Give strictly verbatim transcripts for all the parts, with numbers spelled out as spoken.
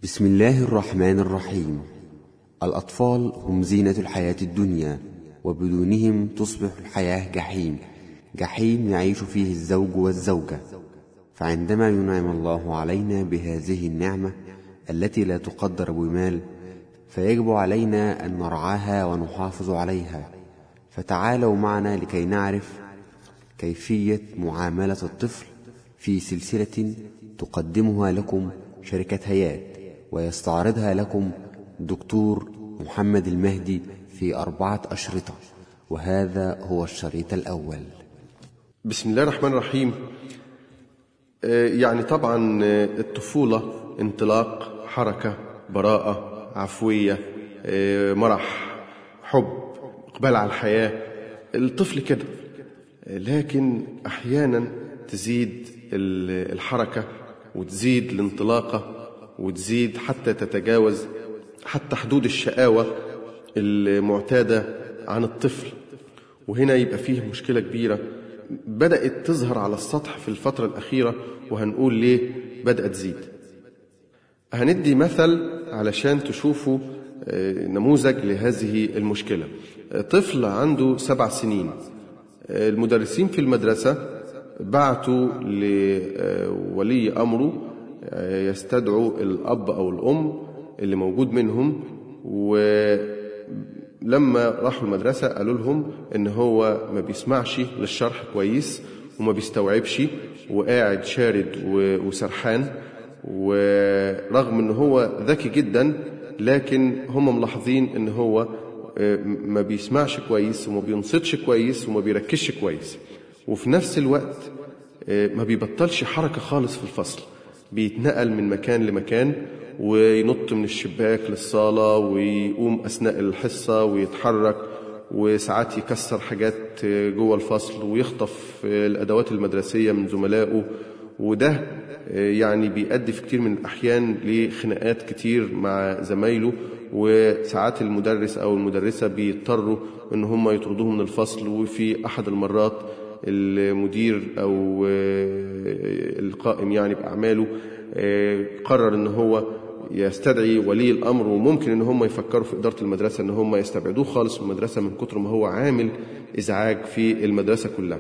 بسم الله الرحمن الرحيم. الأطفال هم زينة الحياة الدنيا، وبدونهم تصبح الحياة جحيم، جحيم يعيش فيه الزوج والزوجة. فعندما ينعم الله علينا بهذه النعمة التي لا تقدر بمال، فيجب علينا أن نرعاها ونحافظ عليها. فتعالوا معنا لكي نعرف كيفية معاملة الطفل في سلسلة تقدمها لكم شركة هيات، ويستعرضها لكم دكتور محمد المهدي في أربعة أشرطة، وهذا هو الشريط الأول. بسم الله الرحمن الرحيم. يعني طبعا الطفولة انطلاق، حركة، براءة، عفوية، مرح، حب، إقبال على الحياة. الطفل كده، لكن أحيانا تزيد الحركة وتزيد الانطلاقة وتزيد حتى تتجاوز حتى حدود الشقاوة المعتادة عن الطفل، وهنا يبقى فيه مشكلة كبيرة بدأت تظهر على السطح في الفترة الأخيرة، وهنقول ليه بدأت تزيد. هندي مثل علشان تشوفوا نموذج لهذه المشكلة. طفل عنده سبع سنين، المدرسين في المدرسة بعتوا لولي أمره يستدعوا الأب أو الأم اللي موجود منهم، ولما راحوا المدرسة قالوا لهم إن هو ما بيسمعش للشرح كويس وما بيستوعبش وقاعد شارد وسرحان، ورغم إن هو ذكي جدا لكن هم ملاحظين إن هو ما بيسمعش كويس وما بينصتش كويس وما بيركزش كويس، وفي نفس الوقت ما بيبطلش حركة خالص في الفصل، بيتنقل من مكان لمكان وينط من الشباك للصالة ويقوم أثناء الحصة ويتحرك، وساعات يكسر حاجات جوه الفصل ويخطف الأدوات المدرسية من زملائه، وده يعني بيؤدي في كتير من الأحيان لخناقات كتير مع زمايله، وساعات المدرس أو المدرسة بيضطروا إن هم يطردوه من الفصل. وفي أحد المرات المدير أو القائم يعني بأعماله قرر إن هو يستدعي ولي الأمر، وممكن إن هم يفكروا في إدارة المدرسة إن هم يستبعدوه خالص من المدرسة من كتر ما هو عامل إزعاج في المدرسة كلها.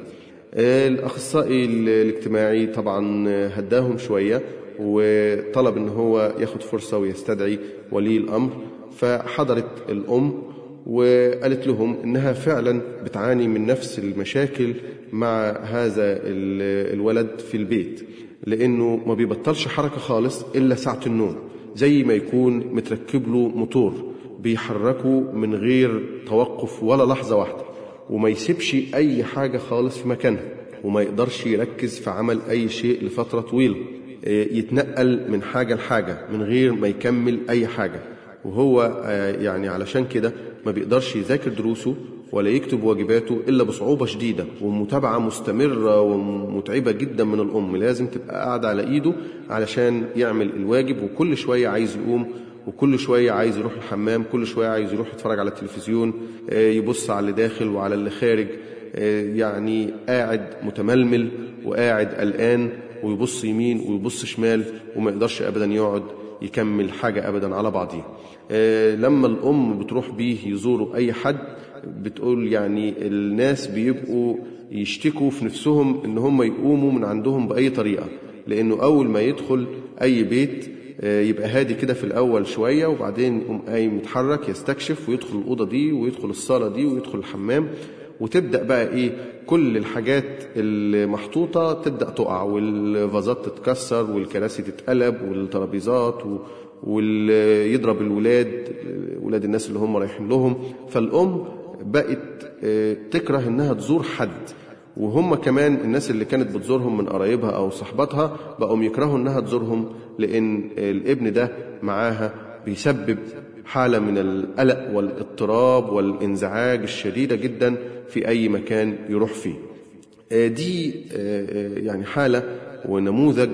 الأخصائي الاجتماعي طبعا هداهم شوية وطلب إن هو ياخد فرصة ويستدعي ولي الأمر، فحضرت الأم وقالت لهم إنها فعلا بتعاني من نفس المشاكل مع هذا الولد في البيت، لأنه ما بيبطلش حركة خالص إلا ساعة النوم، زي ما يكون متركب له موتور بيحركه من غير توقف ولا لحظة واحدة، وما يسيبش أي حاجة خالص في مكانها، وما يقدرش يركز في عمل أي شيء لفترة طويلة، يتنقل من حاجة لحاجة من غير ما يكمل أي حاجة. وهو يعني علشان كده ما بيقدرش يذاكر دروسه ولا يكتب واجباته إلا بصعوبة شديدة، ومتابعة مستمرة ومتعبة جدا من الأم، لازم تبقى قاعدة على إيده علشان يعمل الواجب، وكل شوية عايز يقوم، وكل شوية عايز يروح الحمام، كل شوية عايز يروح يتفرج على التلفزيون، يبص على اللي داخل وعلى اللي خارج، يعني قاعد متململ وقاعد قلقان ويبص يمين ويبص شمال، وما يقدرش أبدا يقعد يكمل حاجة أبدا على بعضها. لما الأم بتروح بيه يزوروا أي حد بتقول يعني الناس بيبقوا يشتكوا في نفسهم إن هم يقوموا من عندهم بأي طريقة، لأنه أول ما يدخل أي بيت يبقى هادي كده في الأول شوية، وبعدين يقوم قايم يتحرك يستكشف ويدخل الأوضة دي ويدخل الصالة دي ويدخل الحمام، وتبدأ بقى إيه كل الحاجات المحطوطة تبدأ تقع، والفازات تتكسر والكراسي تتقلب والترابيزات و... ويضرب الولاد ولاد الناس اللي هم رايحين لهم. فالأم بقت تكره إنها تزور حد، وهم كمان الناس اللي كانت بتزورهم من قرايبها أو صحباتها بقوا يكرهوا إنها تزورهم، لأن الابن ده معاها بيسبب حالة من القلق والاضطراب والانزعاج الشديدة جدا في أي مكان يروح فيه. دي يعني حالة ونموذج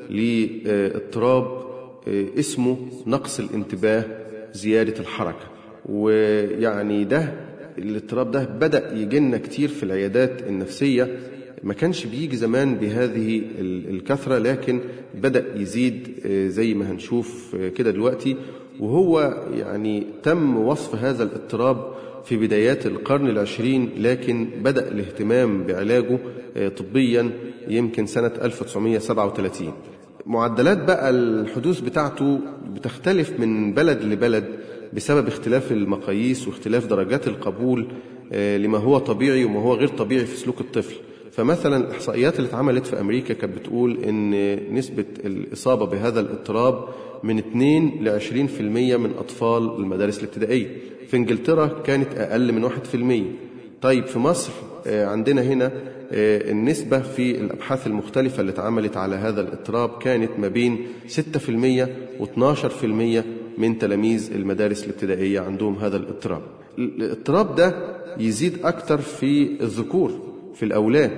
لاضطراب اسمه نقص الانتباه زيادة الحركة، ويعني ده الاضطراب ده بدأ يجينا كتير في العيادات النفسية ما كانش بيجي زمان بهذه الكثرة، لكن بدأ يزيد زي ما هنشوف كده دلوقتي. وهو يعني تم وصف هذا الاضطراب في بدايات القرن العشرين، لكن بدأ الاهتمام بعلاجه طبيا يمكن سنة ألف وتسعمائة وسبعة وثلاثين. معدلات بقى الحدوث بتاعته بتختلف من بلد لبلد بسبب اختلاف المقاييس واختلاف درجات القبول لما هو طبيعي وما هو غير طبيعي في سلوك الطفل. فمثلا الإحصائيات اللي اتعملت في أمريكا كانت بتقول إن نسبة الإصابة بهذا الاضطراب من اثنين لعشرين في المية من أطفال المدارس الابتدائية. في إنجلترا كانت أقل من واحد في المية. طيب في مصر عندنا هنا النسبة في الأبحاث المختلفة اللي اتعملت على هذا الاضطراب كانت ما بين ستة في المية واثناشر في المية من تلاميذ المدارس الابتدائية عندهم هذا الاضطراب. الاضطراب ده يزيد أكتر في الذكور، في الأولاد،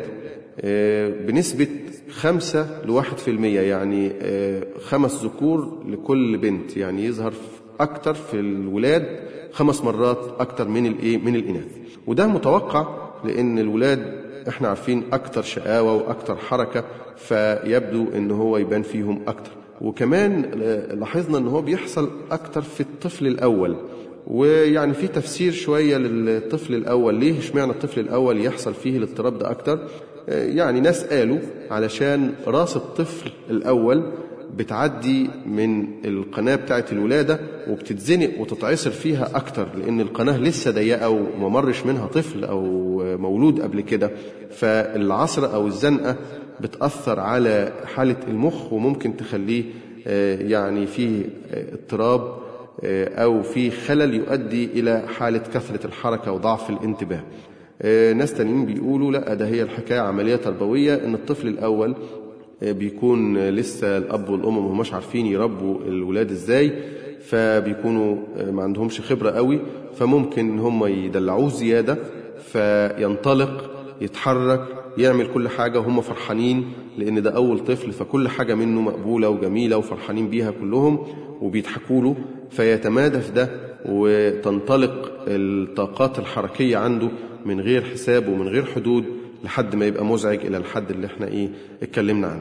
بنسبة خمسة لواحد في المية، يعني خمس ذكور لكل بنت، يعني يظهر أكتر في الولاد خمس مرات أكتر من الإيه من الإناث. وده متوقع لأن الولاد إحنا عارفين أكتر شقاوة وأكتر حركة، فيبدو إن هو يبان فيهم أكتر. وكمان لاحظنا إن هو بيحصل أكتر في الطفل الأول، ويعني في تفسير شوية للطفل الأول، ليه اشمعنى الطفل الأول يحصل فيه الاضطراب ده أكتر. يعني ناس قالوا علشان راس الطفل الأول بتعدي من القناة بتاعة الولادة وبتتزنق وتتعصر فيها أكتر، لأن القناة لسه ضيقة وما مرش منها طفل أو مولود قبل كده، فالعصر أو الزنقة بتأثر على حالة المخ وممكن تخليه يعني فيه اضطراب أو فيه خلل يؤدي إلى حالة كثرة الحركة وضعف الانتباه. ناس تانيين بيقولوا لا، ده هي الحكاية عملية تربوية، إن الطفل الأول بيكون لسه الأب والأم ما هماش عارفين يربوا الولاد إزاي، فبيكونوا ما عندهمش خبرة قوي، فممكن هم يدلعوه زيادة فينطلق يتحرك يعمل كل حاجة وهم فرحانين، لأن ده أول طفل فكل حاجة منه مقبولة وجميلة وفرحانين بيها كلهم وبيضحكوا له، فيتمادى في ده وتنطلق الطاقات الحركية عنده من غير حساب ومن غير حدود لحد ما يبقى مزعج إلى الحد اللي احنا إيه اتكلمنا عنه.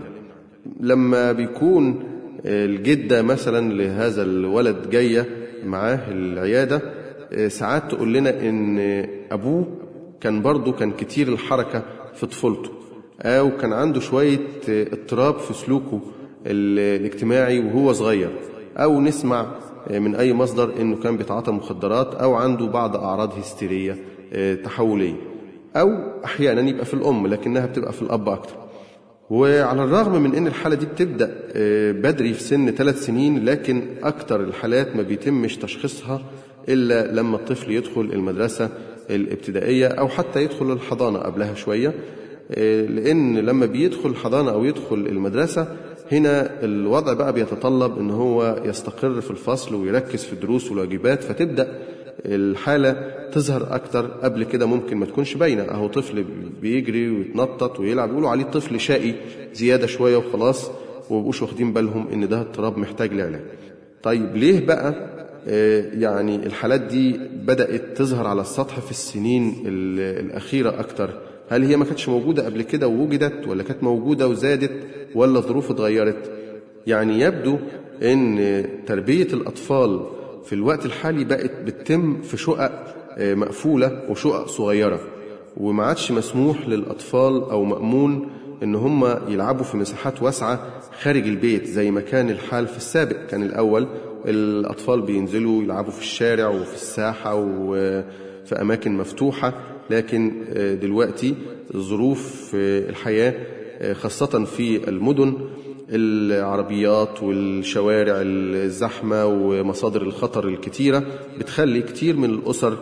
لما بيكون الجدة مثلا لهذا الولد جاية معاه العيادة، ساعات تقول لنا إن أبوه كان برضو كان كتير الحركة في طفولته، أو كان عنده شوية اضطراب في سلوكه الاجتماعي وهو صغير، أو نسمع من أي مصدر إنه كان بيتعاطى مخدرات أو عنده بعض أعراض هستيرية تحولية، أو أحيانا يبقى في الأم لكنها بتبقى في الأب أكتر. وعلى الرغم من أن الحالة دي بتبدأ بدري في سن ثلاث سنين، لكن أكتر الحالات ما بيتمش تشخيصها إلا لما الطفل يدخل المدرسة الابتدائية أو حتى يدخل الحضانة قبلها شوية، لأن لما بيدخل الحضانة أو يدخل المدرسة هنا الوضع بقى بيتطلب أن هو يستقر في الفصل ويركز في الدروس والواجبات، فتبدأ الحالة تظهر أكتر. قبل كده ممكن ما تكونش باينة، أهو طفل بيجري ويتنطط ويلعب يقولوا عليه طفل شقي زيادة شوية وخلاص، ومبقوش واخدين بالهم إن ده اضطراب محتاج لعلاج. طيب ليه بقى يعني الحالات دي بدأت تظهر على السطح في السنين الأخيرة أكتر؟ هل هي ما كانتش موجودة قبل كده ووجدت، ولا كانت موجودة وزادت، ولا ظروف اتغيرت؟ يعني يبدو أن تربية الأطفال في الوقت الحالي بقت بتتم في شقق مقفولة وشقق صغيرة، وما عادش مسموح للأطفال أو مأمون إن هم يلعبوا في مساحات واسعة خارج البيت زي ما كان الحال في السابق. كان الأول الأطفال بينزلوا يلعبوا في الشارع وفي الساحة وفي أماكن مفتوحة، لكن دلوقتي ظروف الحياة خاصة في المدن، العربيات والشوارع الزحمة ومصادر الخطر الكتيرة بتخلي كتير من الأسر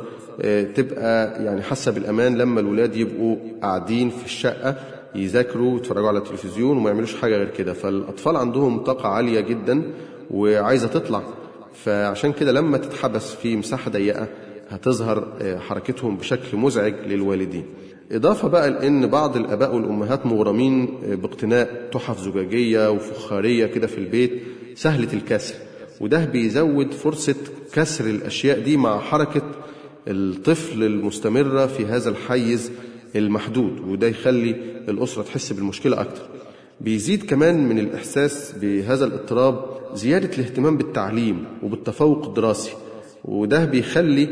تبقى يعني حاسة بالأمان لما الولاد يبقوا قاعدين في الشقة يذاكروا ويتفرجوا على التلفزيون وما يعملوش حاجة غير كده. فالأطفال عندهم طاقة عالية جدا وعايزة تطلع، فعشان كده لما تتحبس في مساحة ضيقة هتظهر حركتهم بشكل مزعج للوالدين. إضافة بقى لأن بعض الآباء والأمهات مغرمين باقتناء تحف زجاجية وفخارية كده في البيت سهلة الكسر، وده بيزود فرصة كسر الأشياء دي مع حركة الطفل المستمرة في هذا الحيز المحدود، وده يخلي الأسرة تحس بالمشكلة أكتر. بيزيد كمان من الإحساس بهذا الاضطراب زيادة الاهتمام بالتعليم وبالتفوق الدراسي، وده بيخلي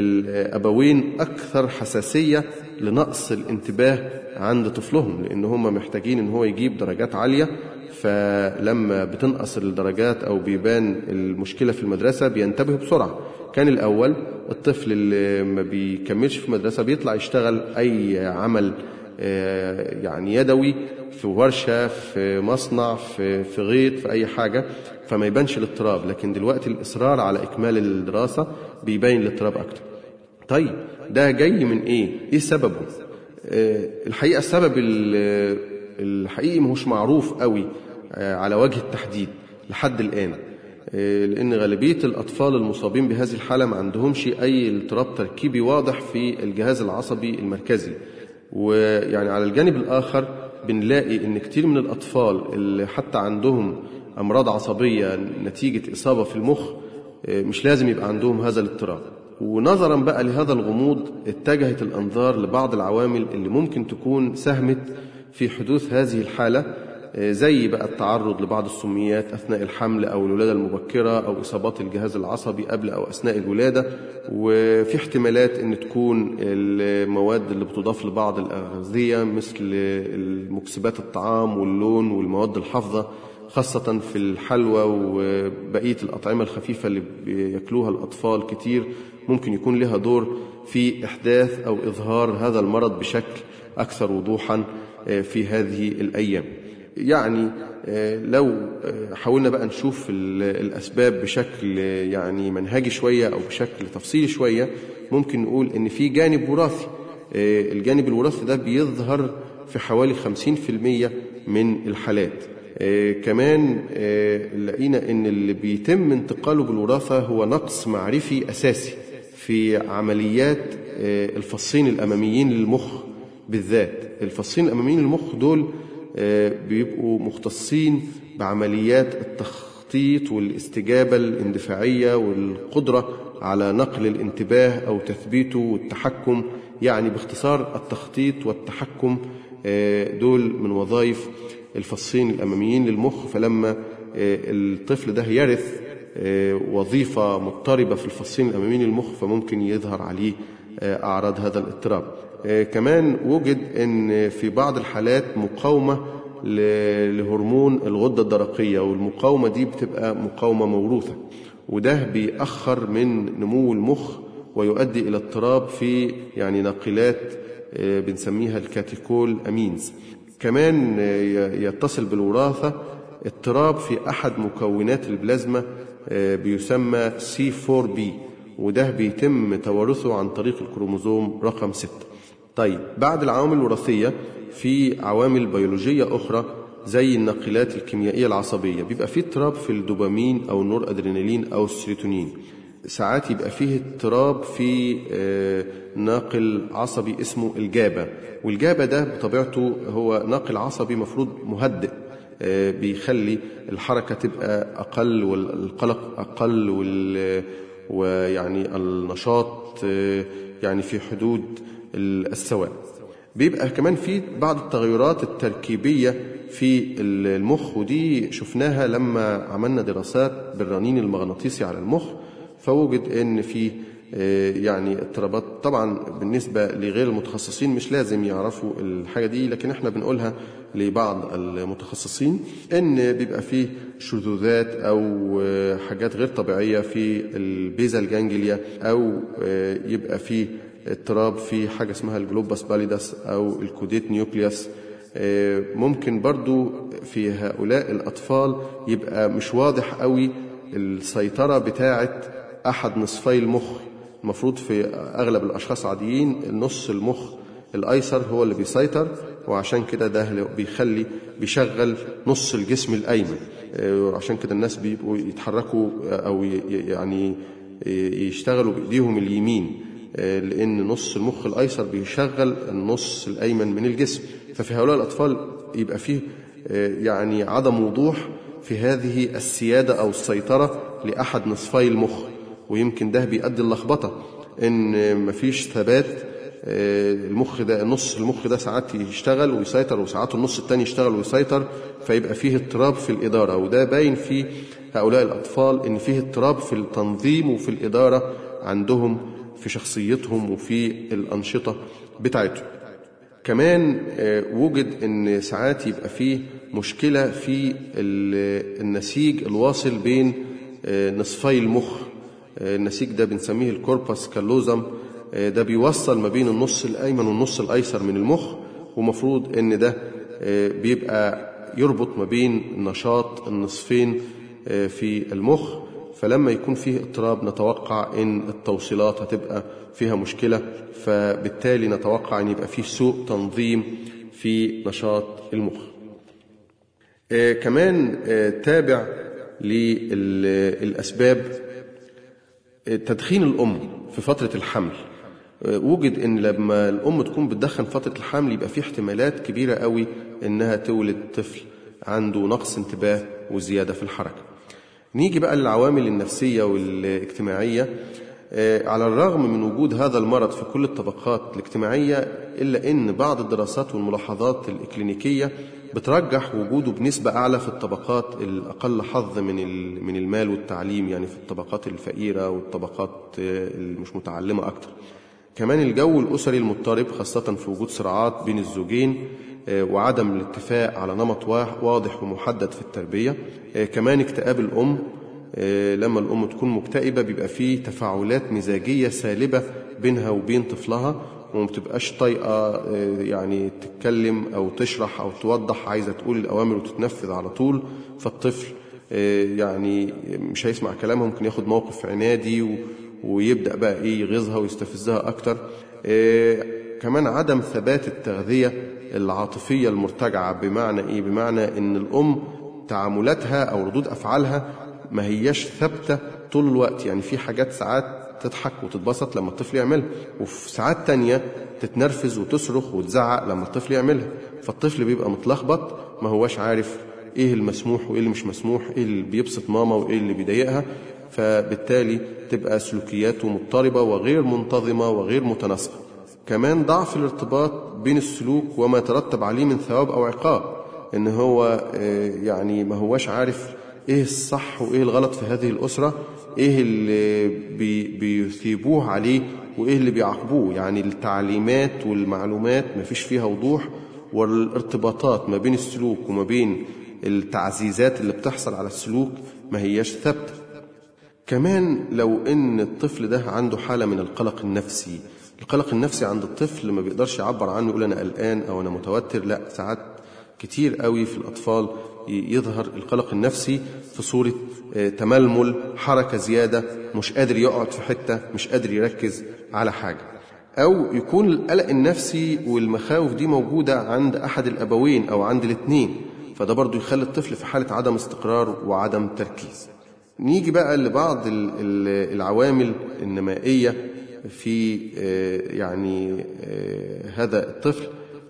الأبوين أكثر حساسية لنقص الانتباه عند طفلهم، لأن هم محتاجين إن هو يجيب درجات عالية، فلما بتنقص الدرجات أو بيبان المشكلة في المدرسة بينتبهوا بسرعة. كان الأول الطفل اللي ما بيكملش في المدرسة بيطلع يشتغل أي عمل يعني يدوي، في ورشة، في مصنع، في في غيط، في أي حاجة، فما يبانش الاضطراب. لكن دلوقتي الإصرار على إكمال الدراسة بيبين الاضطراب أكتر. طيب ده جاي من إيه؟ إيه سببه؟ الحقيقة السبب الحقيقي مهوش معروف قوي على وجه التحديد لحد الآن، لأن غالبية الأطفال المصابين بهذه الحالة ما عندهمش أي اضطراب تركيبي واضح في الجهاز العصبي المركزي. ويعني على الجانب الآخر بنلاقي إن كتير من الأطفال اللي حتى عندهم أمراض عصبية نتيجة إصابة في المخ مش لازم يبقى عندهم هذا الاضطراب. ونظرا بقى لهذا الغموض اتجهت الأنظار لبعض العوامل اللي ممكن تكون ساهمت في حدوث هذه الحالة، زي بقى التعرض لبعض السميات أثناء الحمل أو الولادة المبكرة أو إصابات الجهاز العصبي قبل أو أثناء الولادة. وفي احتمالات أن تكون المواد اللي بتضاف لبعض الأغذية مثل المكسبات الطعام واللون والمواد الحافظة، خاصة في الحلوى وبقية الأطعمة الخفيفة اللي بيأكلوها الأطفال كتير، ممكن يكون لها دور في إحداث أو إظهار هذا المرض بشكل أكثر وضوحا في هذه الأيام. يعني لو حاولنا بقى نشوف الأسباب بشكل يعني منهجي شوية أو بشكل تفصيلي شوية، ممكن نقول إن في جانب وراثي. الجانب الوراثي ده بيظهر في حوالي خمسين في المية من الحالات. كمان لقينا إن اللي بيتم انتقاله بالوراثة هو نقص معرفي أساسي في عمليات الفصين الأماميين للمخ بالذات. الفصين الأماميين للمخ دول بيبقوا مختصين بعمليات التخطيط والاستجابة الاندفاعية والقدرة على نقل الانتباه أو تثبيته والتحكم. يعني باختصار التخطيط والتحكم دول من وظائف الفصين الأماميين للمخ. فلما الطفل ده يرث وظيفة مضطربة في الفصين الأماميين للمخ فممكن يظهر عليه أعراض هذا الاضطراب. كمان وجد أن في بعض الحالات مقاومة لهرمون الغدة الدرقية، والمقاومة دي بتبقى مقاومة موروثة، وده بيأخر من نمو المخ ويؤدي إلى اضطراب في يعني ناقلات بنسميها الكاتيكول أمينز. كمان يتصل بالوراثة اضطراب في أحد مكونات البلازما بيسمى سي فور بي، وده بيتم توارثه عن طريق الكروموزوم رقم ستة. طيب بعد العوامل الوراثية في عوامل بيولوجية أخرى زي الناقلات الكيميائية العصبية. بيبقى فيه اضطراب في الدوبامين أو النور أدرينالين أو السيروتونين. ساعات يبقى فيه اضطراب في ناقل عصبي اسمه الجابا، والجابا ده بطبيعته هو ناقل عصبي مفروض مهدئ، بيخلي الحركة تبقى أقل والقلق أقل ويعني النشاط يعني في حدود السواء. بيبقى كمان في بعض التغيرات التركيبية في المخ، ودي شفناها لما عملنا دراسات بالرنين المغناطيسي على المخ، فوجد ان في يعني اضطرابات. طبعا بالنسبة لغير المتخصصين مش لازم يعرفوا الحاجة دي، لكن احنا بنقولها لبعض المتخصصين ان بيبقى فيه شذوذات او حاجات غير طبيعية في البيزال جانجليا، او يبقى فيه اضطراب في حاجة اسمها الجلوباس باليداس أو الكوديت نيوكليوس. ممكن برضو في هؤلاء الأطفال يبقى مش واضح قوي السيطرة بتاعة أحد نصفي المخ. المفروض في أغلب الأشخاص عاديين النص المخ الأيسر هو اللي بيسيطر، وعشان كده ده بيخلي بيشغل نص الجسم الأيمن. وعشان كده الناس بيبقوا يتحركوا أو يعني يشتغلوا بإيديهم اليمين، لأن نص المخ الأيسر بيشغل النص الأيمن من الجسم. ففي هؤلاء الأطفال يبقى فيه يعني عدم وضوح في هذه السيادة أو السيطرة لأحد نصفي المخ، ويمكن ده بيؤدي اللخبطة إن مفيش ثبات المخ ده النص المخ ده ساعات يشتغل ويسيطر وساعات النص التاني يشتغل ويسيطر، فيبقى فيه اضطراب في الإدارة. وده باين في هؤلاء الأطفال إن فيه اضطراب في التنظيم وفي الإدارة عندهم في شخصيتهم وفي الأنشطة بتاعتهم. كمان وجد إن ساعات يبقى فيه مشكلة في النسيج الواصل بين نصفي المخ. النسيج ده بنسميه الكوربس كاللوزم، ده بيوصل ما بين النص الأيمن والنص الأيسر من المخ، ومفروض إن ده بيبقى يربط ما بين نشاط النصفين في المخ. فلما يكون فيه اضطراب نتوقع إن التوصيلات هتبقى فيها مشكلة، فبالتالي نتوقع أن يبقى فيه سوء تنظيم في نشاط المخ. كمان تابع للأسباب تدخين الأم في فترة الحمل. وجد ان لما الام تكون بتدخن فترة الحمل يبقى في احتمالات كبيرة قوي انها تولد طفل عنده نقص انتباه وزيادة في الحركة. نيجي بقى للعوامل النفسية والاجتماعية. على الرغم من وجود هذا المرض في كل الطبقات الاجتماعية، إلا أن بعض الدراسات والملاحظات الإكلينيكية بترجح وجوده بنسبة أعلى في الطبقات الأقل حظ من من المال والتعليم، يعني في الطبقات الفقيرة والطبقات المش متعلمة أكتر. كمان الجو الأسري المضطرب، خاصة في وجود صراعات بين الزوجين وعدم الاتفاق على نمط واضح ومحدد في التربية. كمان اكتئاب الأم، لما الأم تكون مكتئبة بيبقى فيه تفاعلات مزاجية سالبة بينها وبين طفلها، وما بتبقاش طايقة يعني تتكلم أو تشرح أو توضح، عايزة تقول الأوامر وتتنفذ على طول. فالطفل يعني مش هيسمع كلامها، ممكن ياخد موقف عنادي ويبدأ بقى إيه يغيظها ويستفزها أكتر. كمان عدم ثبات التغذية العاطفية المرتجعة. بمعنى إيه؟ بمعنى إن الأم تعاملاتها أو ردود أفعالها ما هياش ثابتة طول الوقت. يعني في حاجات ساعات تضحك وتتبسط لما الطفل يعملها، وفي ساعات تانية تتنرفز وتصرخ وتزعق لما الطفل يعملها. فالطفل بيبقى متلخبط، ما هواش عارف إيه المسموح وإيه اللي مش مسموح، إيه اللي بيبسط ماما وإيه اللي بيضايقها. فبالتالي تبقى سلوكياته مضطربة وغير منتظمة وغير متناسقة. كمان ضعف الارتباط بين السلوك وما يترتب عليه من ثواب أو عقاب، إن هو يعني ما هواش عارف إيه الصح وإيه الغلط في هذه الأسرة، إيه اللي بي بيثيبوه عليه وإيه اللي بيعاقبوه. يعني التعليمات والمعلومات ما فيش فيها وضوح، والارتباطات ما بين السلوك وما بين التعزيزات اللي بتحصل على السلوك ما هياش ثابتة. كمان لو إن الطفل ده عنده حالة من القلق النفسي. القلق النفسي عند الطفل ما بيقدرش يعبر عنه، يقول أنا قلقان أو أنا متوتر. لا، ساعات كتير قوي في الأطفال يظهر القلق النفسي في صورة تململ، حركة زيادة، مش قادر يقعد في حتة، مش قادر يركز على حاجة. أو يكون القلق النفسي والمخاوف دي موجودة عند أحد الأبوين أو عند الاثنين، فده برضو يخلي الطفل في حالة عدم استقرار وعدم تركيز. نيجي بقى لبعض العوامل النمائية في يعني هذا الطفل.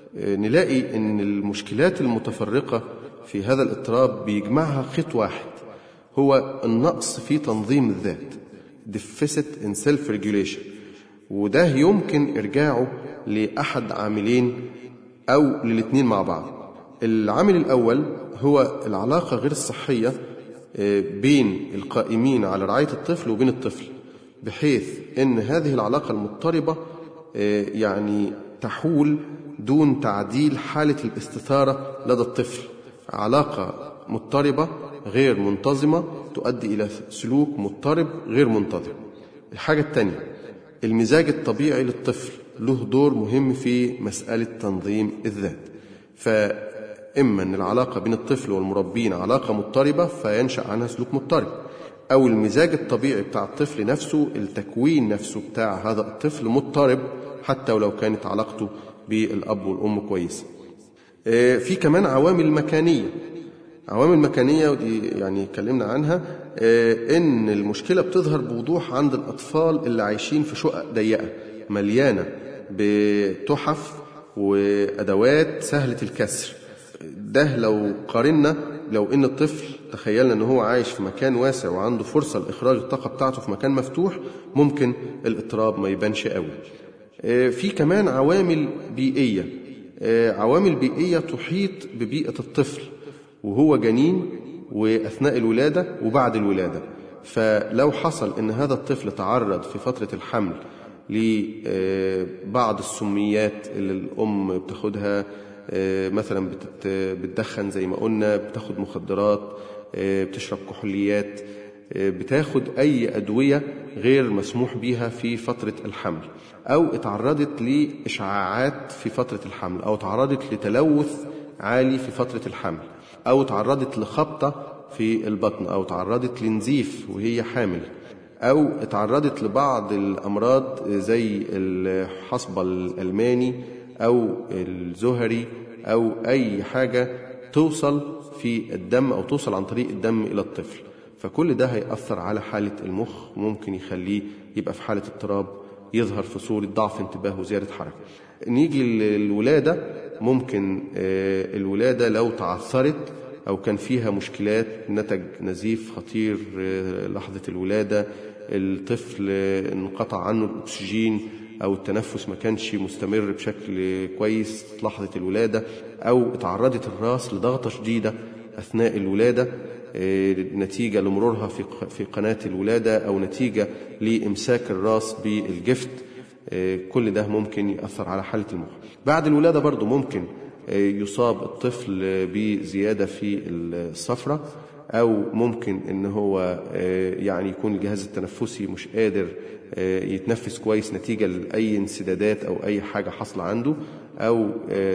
نلاقي أن المشكلات المتفرقة في هذا الاضطراب بيجمعها خيط واحد، هو النقص في تنظيم الذات، deficit in self-regulation. وده يمكن إرجاعه لأحد عاملين أو للاثنين مع بعض. العامل الأول هو العلاقة غير الصحية بين القائمين على رعاية الطفل وبين الطفل، بحيث أن هذه العلاقة المضطربة يعني تحول دون تعديل حالة الاستثارة لدى الطفل. علاقة مضطربة غير منتظمة تؤدي إلى سلوك مضطرب غير منتظم. الحاجة الثانية، المزاج الطبيعي للطفل له دور مهم في مسألة تنظيم الذات. فإما أن العلاقة بين الطفل والمربين علاقة مضطربة فينشأ عنها سلوك مضطرب، أو المزاج الطبيعي بتاع الطفل نفسه، التكوين نفسه بتاع هذا الطفل مضطرب حتى ولو كانت علاقته بالأب والأم كويسة. في كمان عوامل مكانية. عوامل مكانية ودي يعني اتكلمنا عنها، إن المشكلة بتظهر بوضوح عند الأطفال اللي عايشين في شقق ضيقة مليانة بتحف وأدوات سهلة الكسر. ده لو قارنا، لو إن الطفل تخيلنا إن هو عايش في مكان واسع وعنده فرصة لإخراج الطاقة بتاعته في مكان مفتوح، ممكن الاضطراب ما يبانش قوي. في كمان عوامل بيئية، عوامل بيئية تحيط ببيئة الطفل وهو جنين وأثناء الولادة وبعد الولادة. فلو حصل أن هذا الطفل تعرض في فترة الحمل لبعض السميات اللي الأم بتاخدها، مثلا بتدخن زي ما قلنا، بتاخد مخدرات، بتشرب كحوليات، بتاخد أي أدوية غير مسموح بيها في فترة الحمل، أو اتعرضت لإشعاعات في فترة الحمل، أو تعرضت لتلوث عالي في فترة الحمل، أو تعرضت لخبطة في البطن، أو تعرضت لنزيف وهي حامل، أو اتعرضت لبعض الأمراض زي الحصبة الألماني أو الزهري، أو أي حاجة توصل في الدم أو توصل عن طريق الدم إلى الطفل. فكل ده هيأثر على حالة المخ، وممكن يخليه يبقى في حالة اضطراب، يظهر في صورة ضعف انتباه وزيادة حركة. نيجي للولادة، ممكن الولادة لو تعثرت أو كان فيها مشكلات، نتج نزيف خطير لحظة الولادة، الطفل انقطع عنه الأكسجين أو التنفس ما كانش مستمر بشكل كويس لحظة الولادة، أو اتعرضت الراس لضغطة شديدة أثناء الولادة نتيجة لمرورها في قناة الولادة، أو نتيجة لإمساك الراس بالجفت، كل ده ممكن يأثر على حالة المخ. بعد الولادة برضو ممكن يصاب الطفل بزيادة في الصفرة، أو ممكن إن هو يعني يكون الجهاز التنفسي مش قادر يتنفس كويس نتيجة لأي انسدادات أو أي حاجة حصل عنده، أو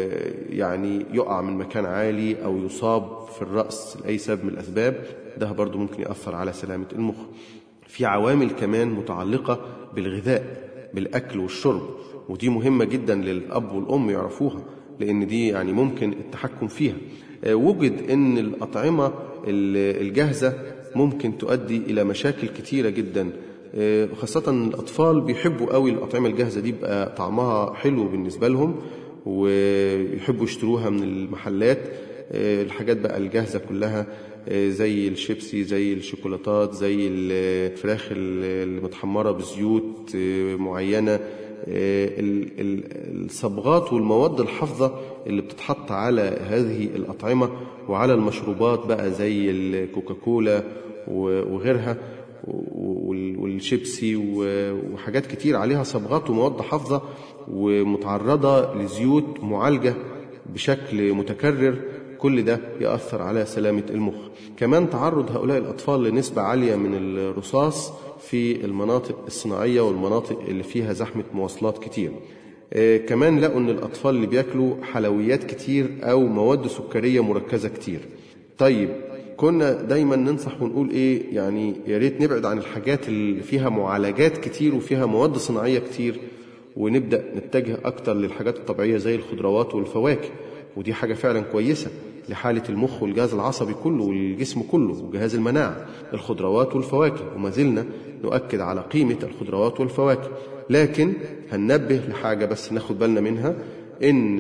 يعني يقع من مكان عالي، أو يصاب في الرأس لأي سبب من الأسباب. ده برضو ممكن يأثر على سلامة المخ. في عوامل كمان متعلقة بالغذاء، بالأكل والشرب، ودي مهمة جدا للأب والأم يعرفوها، لأن دي يعني ممكن التحكم فيها. وجد أن الأطعمة الجاهزة ممكن تؤدي إلى مشاكل كتيرة جدا، خاصة الأطفال بيحبوا قوي الأطعمة الجاهزة دي، بقى طعمها حلو بالنسبة لهم ويحبوا يشتروها من المحلات. الحاجات بقى الجاهزة كلها زي الشيبسي، زي الشوكولاتات، زي الفراخ المتحمرة بزيوت معينة، الصبغات والمواد الحافظة اللي بتتحط على هذه الأطعمة وعلى المشروبات بقى زي الكوكاكولا وغيرها والشيبسي وحاجات كتير عليها صبغات ومواد حافظة ومتعرضة لزيوت معالجة بشكل متكرر. كل ده يأثر على سلامة المخ. كمان تعرض هؤلاء الأطفال لنسبة عالية من الرصاص في المناطق الصناعية والمناطق اللي فيها زحمة مواصلات كتير. آه كمان لقوا أن الأطفال اللي بياكلوا حلويات كتير أو مواد سكرية مركزة كتير. طيب كنا دايما ننصح ونقول إيه، يعني يا ريت نبعد عن الحاجات اللي فيها معالجات كتير وفيها مواد صناعية كتير، ونبدأ نتجه أكتر للحاجات الطبيعية زي الخضروات والفواكه. ودي حاجة فعلا كويسة لحالة المخ والجهاز العصبي كله والجسم كله وجهاز المناعة، الخضروات والفواكه. وما زلنا نؤكد على قيمة الخضروات والفواكه، لكن هننبه لحاجة بس ناخد بالنا منها، إن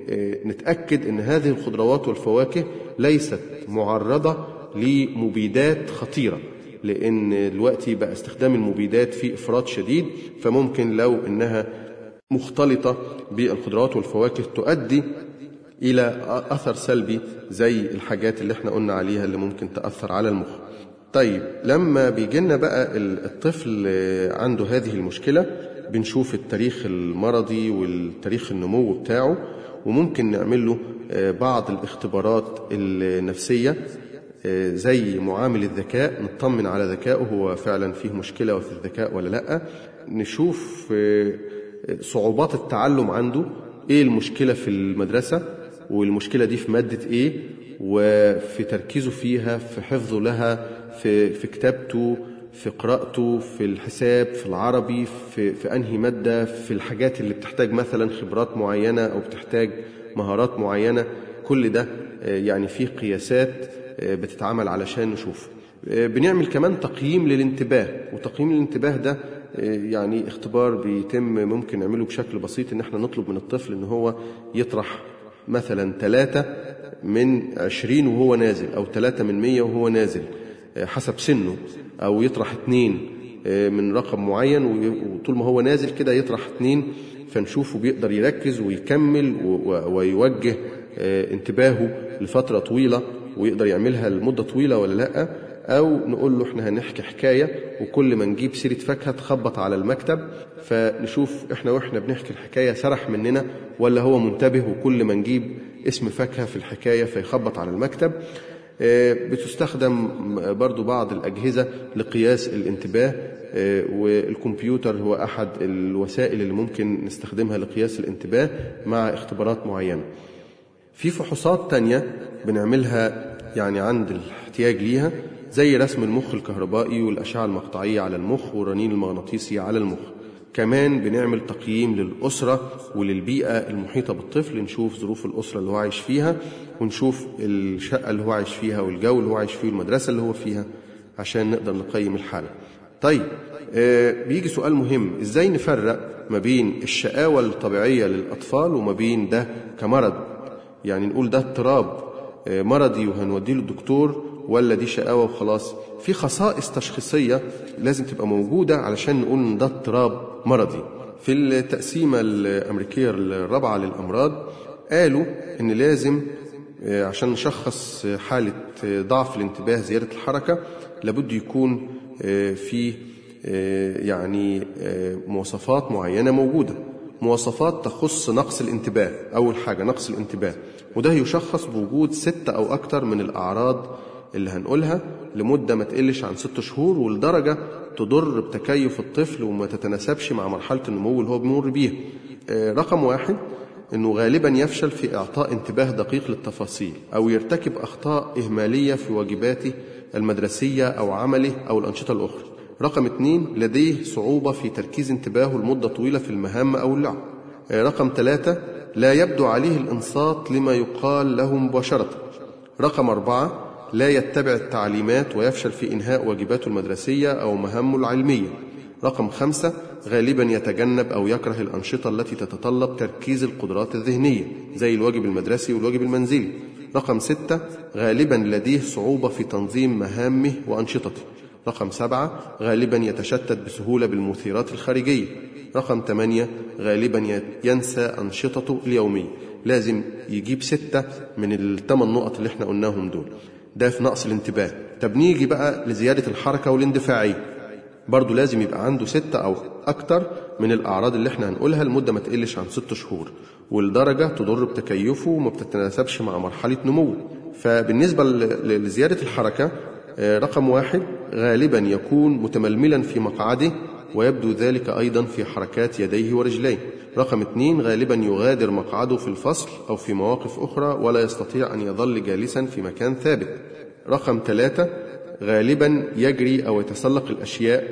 نتأكد إن هذه الخضروات والفواكه ليست معرضة لمبيدات خطيرة، لأن دلوقتي بقى استخدام المبيدات في إفراط شديد، فممكن لو إنها مختلطة بالخضروات والفواكه تؤدي إلى أثر سلبي زي الحاجات اللي احنا قلنا عليها اللي ممكن تأثر على المخ. طيب لما بيجينا بقى الطفل عنده هذه المشكلة، بنشوف التاريخ المرضي والتاريخ النمو بتاعه، وممكن نعمل له بعض الاختبارات النفسية زي معامل الذكاء، نطمن على ذكائه هو فعلا فيه مشكلة في الذكاء ولا لأ. نشوف صعوبات التعلم عنده، ايه المشكلة في المدرسة، والمشكلة دي في مادة ايه، وفي تركيزه فيها، في حفظه لها، في, في كتابته، في قراءته، في الحساب، في العربي، في, في أنهي مادة، في الحاجات اللي بتحتاج مثلا خبرات معينة أو بتحتاج مهارات معينة. كل ده يعني فيه قياسات بتتعمل علشان نشوف. بنعمل كمان تقييم للانتباه، وتقييم الانتباه ده يعني اختبار بيتم ممكن نعمله بشكل بسيط، ان احنا نطلب من الطفل ان هو يطرح مثلا ثلاثة من عشرين وهو نازل، او ثلاثة من مية وهو نازل حسب سنه، او يطرح اثنين من رقم معين، وطول ما هو نازل كده يطرح اثنين فنشوفه بيقدر يركز ويكمل ويوجه انتباهه لفترة طويلة ويقدر يعملها لمدة طويلة ولا لأ، أو نقول له إحنا هنحكي حكاية وكل ما نجيب سيرة فاكهة تخبط على المكتب، فنشوف إحنا وإحنا بنحكي الحكاية سرح مننا ولا هو منتبه، وكل ما نجيب اسم فاكهة في الحكاية فيخبط على المكتب. بتستخدم برضو بعض الأجهزة لقياس الانتباه، والكمبيوتر هو أحد الوسائل اللي ممكن نستخدمها لقياس الانتباه مع اختبارات معينة. في فحوصات تانية بنعملها يعني عند الاحتياج ليها، زي رسم المخ الكهربائي والأشعة المقطعية على المخ والرنين المغناطيسي على المخ. كمان بنعمل تقييم للأسرة وللبيئة المحيطة بالطفل، نشوف ظروف الأسرة اللي هو عايش فيها، ونشوف الشقة اللي هو عايش فيها والجو اللي هو عايش فيه والمدرسة اللي هو فيها عشان نقدر نقيم الحالة. طيب آه بيجي سؤال مهم، إزاي نفرق ما بين الشقاوة الطبيعية للأطفال وما بين ده كمرض؟ يعني نقول ده اضطراب آه مرضي وهنوديه للدكتور، ولا دي شقاوة وخلاص؟ في خصائص تشخيصية لازم تبقى موجودة علشان نقول إن ده اضطراب مرضي. في التقسيمة الأمريكية الرابعة للأمراض قالوا إن لازم عشان نشخص حالة ضعف الانتباه زيادة الحركة لابد يكون في يعني مواصفات معينة موجودة، مواصفات تخص نقص الانتباه. أول حاجة نقص الانتباه، وده يشخص بوجود ستة أو أكتر من الأعراض اللي هنقولها لمدة ما تقلش عن ست شهور، والدرجة تضر بتكيف الطفل وما تتناسبش مع مرحلة النمو اللي هو بيمر بيها. رقم واحد، أنه غالبا يفشل في إعطاء انتباه دقيق للتفاصيل، أو يرتكب أخطاء إهمالية في واجباته المدرسية أو عمله أو الأنشطة الأخرى. رقم اثنين، لديه صعوبة في تركيز انتباهه لمدة طويلة في المهام أو اللعب. رقم ثلاثة، لا يبدو عليه الإنصات لما يقال له مباشرة. رقم أربعة، لا يتبع التعليمات ويفشل في إنهاء واجباته المدرسية أو مهامه العلمية. رقم خمسة، غالبا يتجنب أو يكره الأنشطة التي تتطلب تركيز القدرات الذهنية زي الواجب المدرسي والواجب المنزلي. رقم ستة، غالبا لديه صعوبة في تنظيم مهامه وأنشطته. رقم سبعة، غالبا يتشتت بسهولة بالمثيرات الخارجية. رقم ثمانية، غالبا ينسى أنشطته اليومية. لازم يجيب ستة من الثمان نقط اللي احنا قلناهم دول. ده في نقص الانتباه. طب نيجي بقى لزيادة الحركة والاندفاعية، برضو لازم يبقى عنده ستة أو أكتر من الأعراض اللي احنا هنقولها لمدة ما تقلش عن ست شهور، والدرجة تضر بتكيفه وما بتتناسبش مع مرحلة نموه. فبالنسبة لزيادة الحركة، رقم واحد، غالبا يكون متململا في مقعده ويبدو ذلك أيضا في حركات يديه ورجليه. رقم اثنين، غالبا يغادر مقعده في الفصل أو في مواقف أخرى ولا يستطيع أن يظل جالسا في مكان ثابت. رقم ثلاثة، غالبا يجري أو يتسلق الأشياء.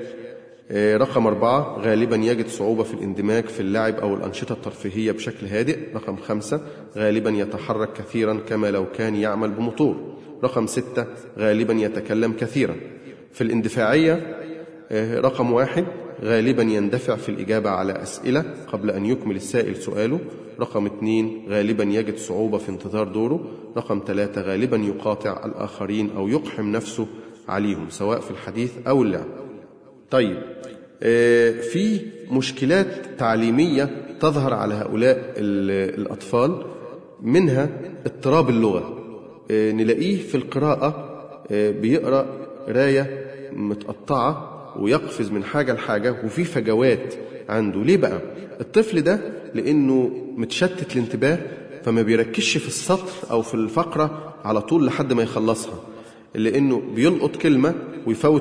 رقم أربعة، غالبا يجد صعوبة في الاندماج في اللعب أو الأنشطة الترفيهية بشكل هادئ. رقم خمسة، غالبا يتحرك كثيرا كما لو كان يعمل بموتور. رقم ستة، غالبا يتكلم كثيرا. في الاندفاعية، رقم واحد، غالبا يندفع في الإجابة على أسئلة قبل أن يكمل السائل سؤاله. رقم اثنين، غالبا يجد صعوبة في انتظار دوره. رقم ثلاثة، غالبا يقاطع الآخرين أو يقحم نفسه عليهم سواء في الحديث أو اللعب. طيب في مشكلات تعليمية تظهر على هؤلاء الأطفال، منها اضطراب اللغة. نلاقيه في القراءة بيقرأ قراية متقطعة ويقفز من حاجة لحاجة وفي فجوات عنده. ليه بقى؟ الطفل ده لأنه متشتت الانتباه فما بيركزش في السطر أو في الفقرة على طول لحد ما يخلصها، لأنه بيلقط كلمة ويفوت